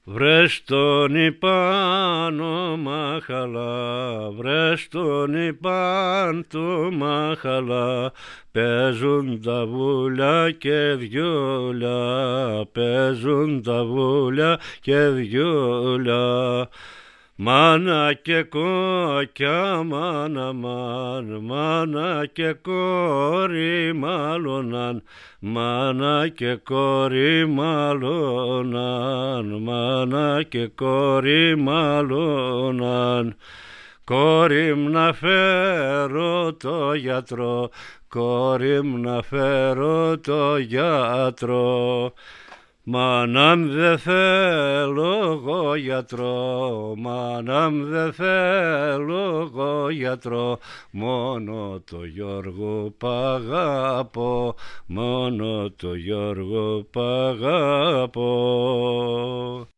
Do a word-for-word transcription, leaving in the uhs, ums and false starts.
Βρες τον υπάνω μαχαλά, βρες τον υπάν του μαχαλά, παίζουν τα βούλια και βιόλια, παίζουν τα βούλια και βιόλια. Μάνα και κόκκια, μάνα μάν, μάνα και κόρη μάλλοναν, μάνα και κόρη μάλλοναν, μάνα και κόρη μάλλοναν. Κόρη μ' να φέρω το γιατρό, κόρη μ' να φέρω το γιατρό. Μάνα μ' δε θέλω εγώ γιατρό, μάνα μ' δε θέλω εγώ γιατρό, μόνο το Γιώργο π' αγαπώ, μόνο το Γιώργο π' αγαπώ.